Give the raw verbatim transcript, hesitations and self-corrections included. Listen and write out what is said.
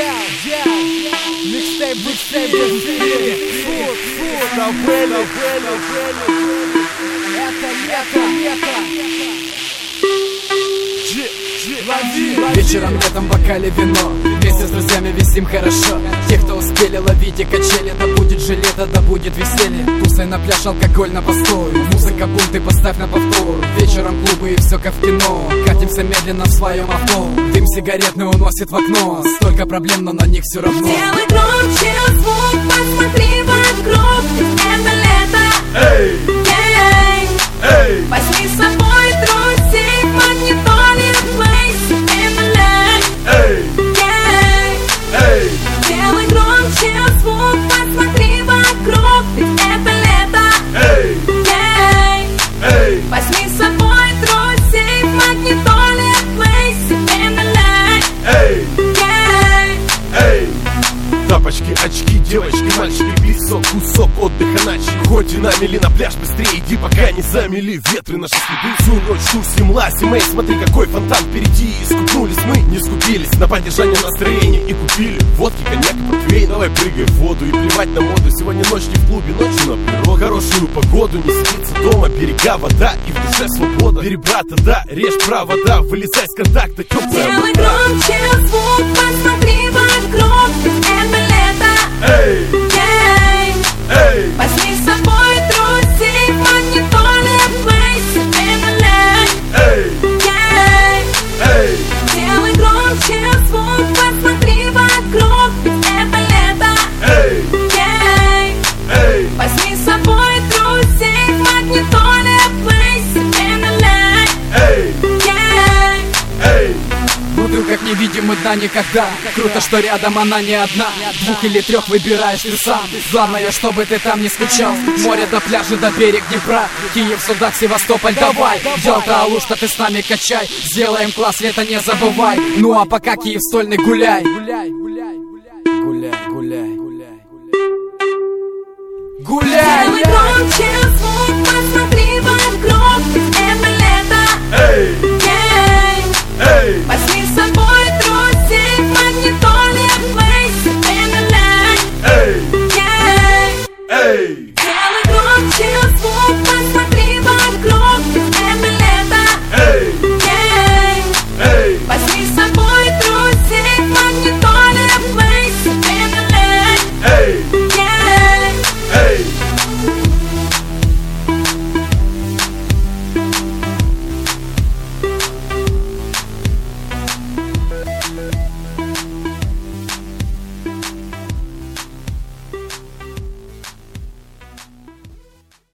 Mixtape, mixtape, mixtape. Фу, фу, довели, довели. Это лето, лето. Вечером в этом бокале вино, вместе с друзьями висим хорошо. Те, кто успели, ловить и качели. Да будет же лето, да будет веселье. Тусай на пляж, алкоголь на постой. Музыка, бунт и поставь на повтор. Вечером клубы и все как в кино. Катимся медленно в своем авто. Дым сигаретный уносит в окно. Столько проблем, но на них все равно. Сделай громче звук, посмотри вокруг. Это лето. Эй! Ей! Эй! Возьми с собой друзей, магнитоле, плейс. Это лето. Эй! Ей! Эй! Сделай громче звук, посмотри вокруг. Ведь это лето. Эй! Ей! Эй! Возьми с собой друзей, магнитоле, плейс. Это лето. Эй! Ей! Эй! Тапочки, очки, девочки, мальчики, песок, кусок отдыха начали. Хоть и на мели на пляж быстрее иди, пока не замели ветры наши следы. Всю ночь шусим, ласим, эй, смотри, какой фонтан впереди. Скупнулись мы, не скупились на поддержание настроения и купили водки, коньяк и портвейн. Давай прыгай в воду и плевать на моду. Сегодня ночь не в клубе, ночью на природу. Хорошую погоду, не сидится дома, берега, вода и в душе свобода. Бери брата, да, режь провода, вылезай с контакта, теплая Сделай вода. громче звук, посмотри вокруг. Это лето. Эй! Ей! Эй! Возьми с собой друзей, магнитоле, плейс. Это лето. Эй! Ей! Эй! Сделай громче звук, посмотри вокруг. Ведь это лето. Эй! Ей! Эй! Возьми с собой друзей, магнитоле, плейс. Это лето. Эй! Ей! Эй! Бутылках не видим мы дна никогда. Круто, что рядом она не одна. Двух или трех выбираешь ты сам. Главное, чтобы ты там не скучал. Море до пляжа, до берег Днепра. Киев, Судак, Севастополь, давай. Делта, Алушта, ты с нами качай. Сделаем класс, лето не забывай. Ну а пока Киев стольный гуляй. Гуляй, гуляй, гуляй. Гуляй, гуляй, гуляй. Гуляй! Сделай громче